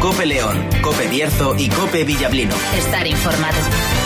COPE León, COPE Bierzo y COPE Villablino. Estar informado.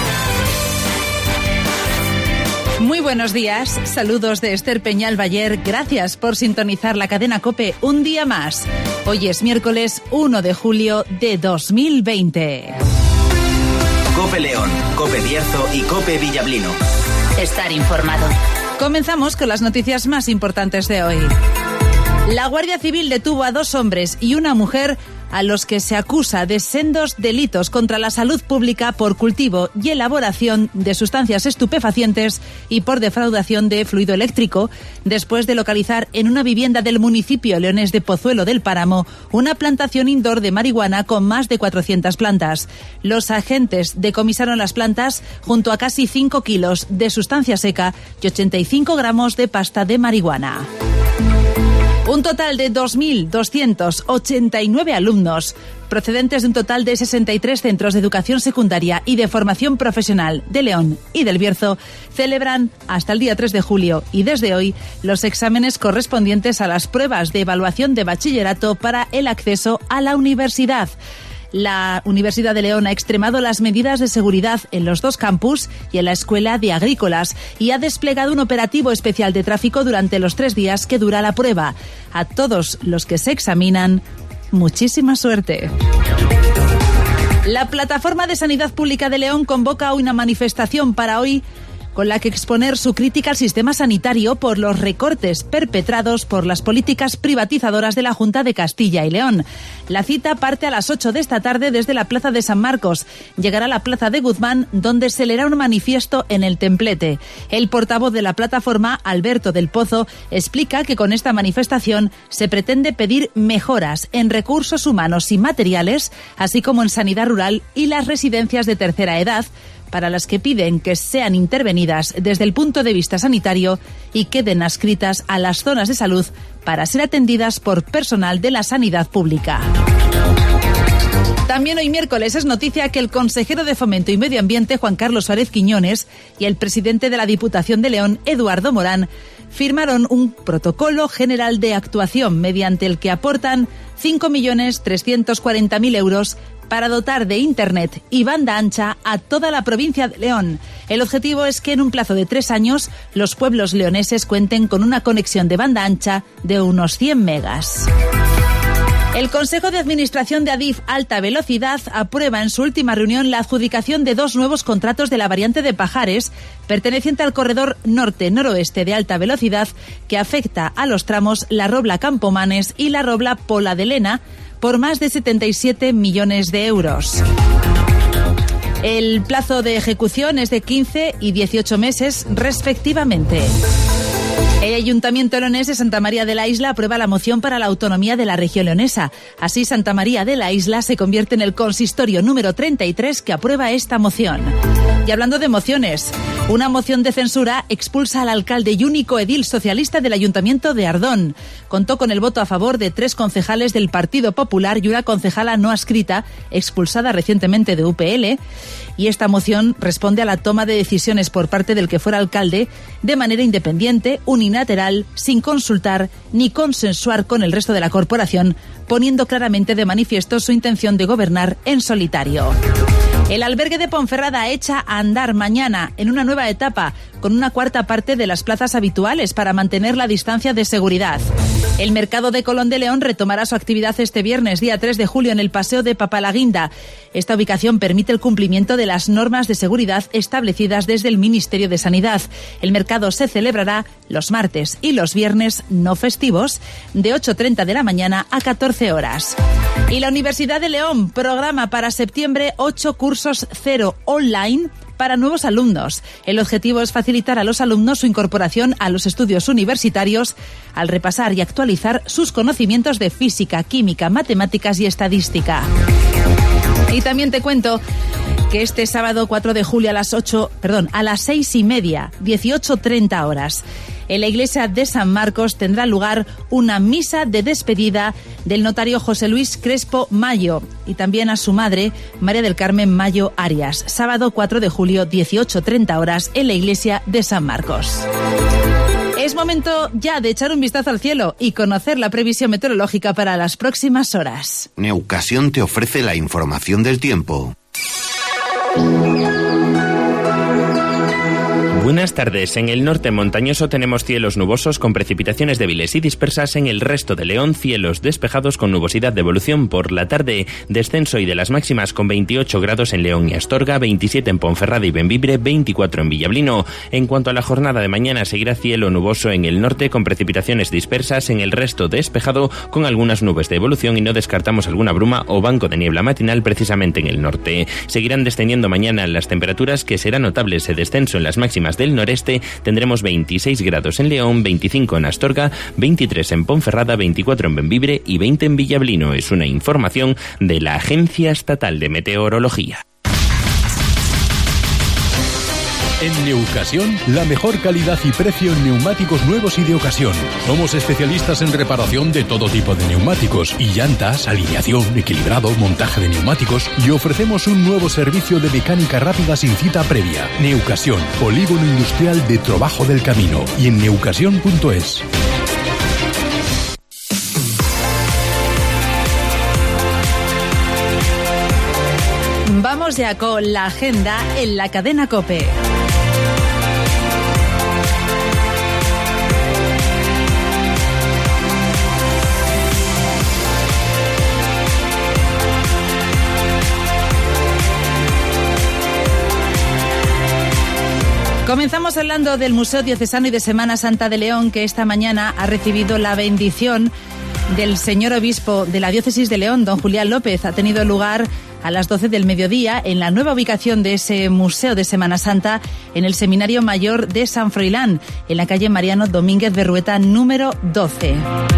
Muy buenos días, saludos de Esther Peñal Bayer, gracias por sintonizar la cadena COPE un día más. Hoy es miércoles 1 de julio de 2020. COPE León, COPE Bierzo y COPE Villablino. Estar informado. Comenzamos con las noticias más importantes de hoy. La Guardia Civil detuvo a 2 hombres y una mujer a los que se acusa de sendos delitos contra la salud pública por cultivo y elaboración de sustancias estupefacientes y por defraudación de fluido eléctrico, después de localizar en una vivienda del municipio leonés de Pozuelo del Páramo una plantación indoor de marihuana con más de 400 plantas. Los agentes decomisaron las plantas junto a casi 5 kilos de sustancia seca y 85 gramos de pasta de marihuana. Un total de 2.289 alumnos, procedentes de un total de 63 centros de educación secundaria y de formación profesional de León y del Bierzo, celebran hasta el día 3 de julio y desde hoy los exámenes correspondientes a las pruebas de evaluación de bachillerato para el acceso a la universidad. La Universidad de León ha extremado las medidas de seguridad en los 2 campus y en la Escuela de Agrícolas y ha desplegado un operativo especial de tráfico durante los 3 días que dura la prueba. A todos los que se examinan, muchísima suerte. La Plataforma de Sanidad Pública de León convoca una manifestación para hoy con la que exponer su crítica al sistema sanitario por los recortes perpetrados por las políticas privatizadoras de la Junta de Castilla y León. La cita parte a las 8 de esta tarde desde la Plaza de San Marcos. Llegará a la Plaza de Guzmán, donde se leerá un manifiesto en el templete. El portavoz de la plataforma, Alberto del Pozo, explica que con esta manifestación se pretende pedir mejoras en recursos humanos y materiales, así como en sanidad rural y las residencias de tercera edad, para las que piden que sean intervenidas desde el punto de vista sanitario y queden adscritas a las zonas de salud para ser atendidas por personal de la sanidad pública. También hoy miércoles es noticia que el consejero de Fomento y Medio Ambiente, Juan Carlos Suárez Quiñones, y el presidente de la Diputación de León, Eduardo Morán, firmaron un protocolo general de actuación mediante el que aportan 5.340.000 euros para dotar de Internet y banda ancha a toda la provincia de León. El objetivo es que en un plazo de 3 años los pueblos leoneses cuenten con una conexión de banda ancha de unos 100 megas. El Consejo de Administración de Adif Alta Velocidad aprueba en su última reunión la adjudicación de 2 nuevos contratos de la variante de Pajares, perteneciente al corredor norte-noroeste de alta velocidad, que afecta a los tramos La Robla-Campomanes y La Robla-Pola de Lena, por más de 77 millones de euros. El plazo de ejecución es de 15 y 18 meses, respectivamente. El Ayuntamiento leonés de Santa María de la Isla aprueba la moción para la autonomía de la región leonesa. Así, Santa María de la Isla se convierte en el consistorio número 33 que aprueba esta moción. Y hablando de mociones, una moción de censura expulsa al alcalde y único edil socialista del Ayuntamiento de Ardón. Contó con el voto a favor de 3 concejales del Partido Popular y una concejala no adscrita, expulsada recientemente de UPL. Y esta moción responde a la toma de decisiones por parte del que fuera alcalde de manera independiente, unilateral, sin consultar ni consensuar con el resto de la corporación, poniendo claramente de manifiesto su intención de gobernar en solitario. El albergue de Ponferrada echa a andar mañana en una nueva etapa con una 1/4 parte de las plazas habituales para mantener la distancia de seguridad. El mercado de Colón de León retomará su actividad este viernes, día 3 de julio, en el Paseo de Papalaguinda. Esta ubicación permite el cumplimiento de las normas de seguridad establecidas desde el Ministerio de Sanidad. El mercado se celebrará los martes y los viernes no festivos, de 8:30 de la mañana a 14 horas. Y la Universidad de León programa para septiembre 8 cursos cero online para nuevos alumnos. El objetivo es facilitar a los alumnos su incorporación a los estudios universitarios al repasar y actualizar sus conocimientos de física, química, matemáticas y estadística. Y también te cuento que este sábado 4 de julio a las 6:30, 18:30 horas, en la iglesia de San Marcos tendrá lugar una misa de despedida del notario José Luis Crespo Mayo y también a su madre, María del Carmen Mayo Arias. Sábado 4 de julio, 18:30 horas, en la iglesia de San Marcos. Es momento ya de echar un vistazo al cielo y conocer la previsión meteorológica para las próximas horas. Neucasión te ofrece la información del tiempo. Buenas tardes. En el norte montañoso tenemos cielos nubosos con precipitaciones débiles y dispersas. En el resto de León, cielos despejados con nubosidad de evolución. Por la tarde, descenso y de las máximas con 28 grados en León y Astorga, 27 en Ponferrada y Bembibre, 24 en Villablino. En cuanto a la jornada de mañana, seguirá cielo nuboso en el norte con precipitaciones dispersas. En el resto despejado con algunas nubes de evolución y no descartamos alguna bruma o banco de niebla matinal precisamente en el norte. Seguirán descendiendo mañana las temperaturas, que será notable ese descenso en las máximas del noreste. Tendremos 26 grados en León, 25 en Astorga, 23 en Ponferrada, 24 en Bembibre y 20 en Villablino. Es una información de la Agencia Estatal de Meteorología. En Neucasión, la mejor calidad y precio en neumáticos nuevos y de ocasión. Somos especialistas en reparación de todo tipo de neumáticos y llantas, alineación, equilibrado, montaje de neumáticos, y ofrecemos un nuevo servicio de mecánica rápida sin cita previa. Neucasión, polígono industrial de Trabajo del Camino, y en neucasión.es. Vamos ya con la agenda en la cadena COPE. Comenzamos hablando del Museo Diocesano y de Semana Santa de León, que esta mañana ha recibido la bendición del señor obispo de la diócesis de León, don Julián López. Ha tenido lugar a las 12 del mediodía en la nueva ubicación de ese Museo de Semana Santa en el Seminario Mayor de San Froilán, en la calle Mariano Domínguez Berrueta, número 12.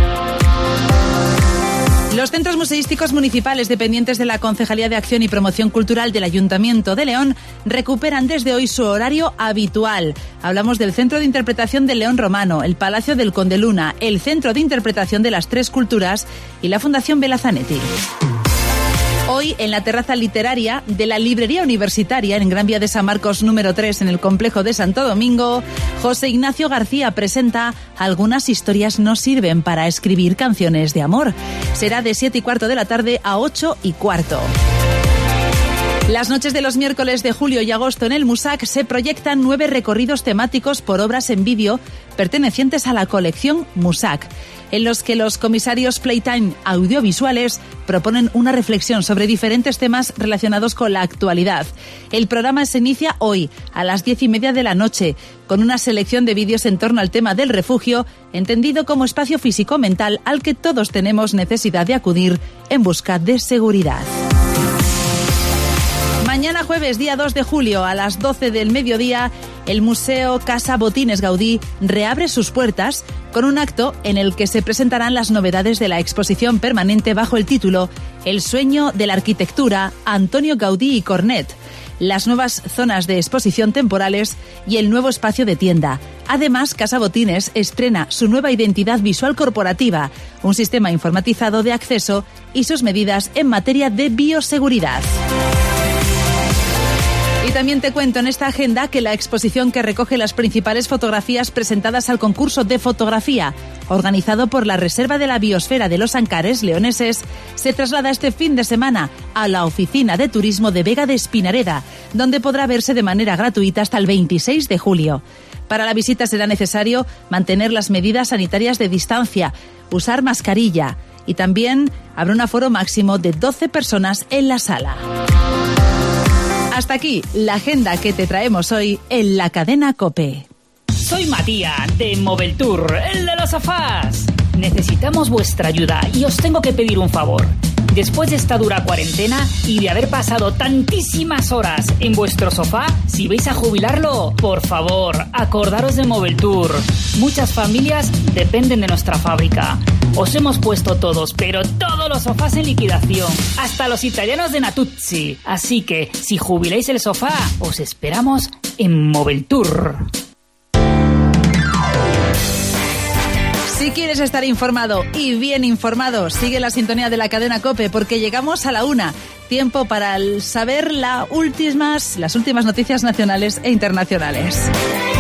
Los centros museísticos municipales dependientes de la Concejalía de Acción y Promoción Cultural del Ayuntamiento de León recuperan desde hoy su horario habitual. Hablamos del Centro de Interpretación del León Romano, el Palacio del Conde Luna, el Centro de Interpretación de las Tres Culturas y la Fundación Bela Zanetti. Hoy, en la terraza literaria de la Librería Universitaria en Gran Vía de San Marcos número 3 en el complejo de Santo Domingo, José Ignacio García presenta Algunas historias no sirven para escribir canciones de amor. Será de 7:15 de la tarde a 8:15. Las noches de los miércoles de julio y agosto en el MUSAC se proyectan 9 recorridos temáticos por obras en vídeo pertenecientes a la colección MUSAC, en los que los comisarios Playtime Audiovisuales proponen una reflexión sobre diferentes temas relacionados con la actualidad. El programa se inicia hoy a las 10:30 de la noche con una selección de vídeos en torno al tema del refugio, entendido como espacio físico-mental al que todos tenemos necesidad de acudir en busca de seguridad. Mañana jueves, día 2 de julio, a las 12 del mediodía, el Museo Casa Botines Gaudí reabre sus puertas con un acto en el que se presentarán las novedades de la exposición permanente bajo el título El sueño de la arquitectura, Antonio Gaudí y Cornet, las nuevas zonas de exposición temporales y el nuevo espacio de tienda. Además, Casa Botines estrena su nueva identidad visual corporativa, un sistema informatizado de acceso y sus medidas en materia de bioseguridad. Y también te cuento en esta agenda que la exposición que recoge las principales fotografías presentadas al concurso de fotografía, organizado por la Reserva de la Biosfera de los Ancares leoneses, se traslada este fin de semana a la Oficina de Turismo de Vega de Espinareda, donde podrá verse de manera gratuita hasta el 26 de julio. Para la visita será necesario mantener las medidas sanitarias de distancia, usar mascarilla y también habrá un aforo máximo de 12 personas en la sala. Hasta aquí la agenda que te traemos hoy en la cadena COPE. Soy Matías de Moveltour, el de los sofás. Necesitamos vuestra ayuda y os tengo que pedir un favor. Después de esta dura cuarentena y de haber pasado tantísimas horas en vuestro sofá, si vais a jubilarlo, por favor, acordaros de Moveltour. Muchas familias dependen de nuestra fábrica. Os hemos puesto todos, pero todos los sofás en liquidación, hasta los italianos de Natuzzi. Así que, si jubiláis el sofá, os esperamos en Moveltour. Si quieres estar informado y bien informado, sigue la sintonía de la cadena COPE porque llegamos a la 1. Tiempo para saber las últimas noticias nacionales e internacionales.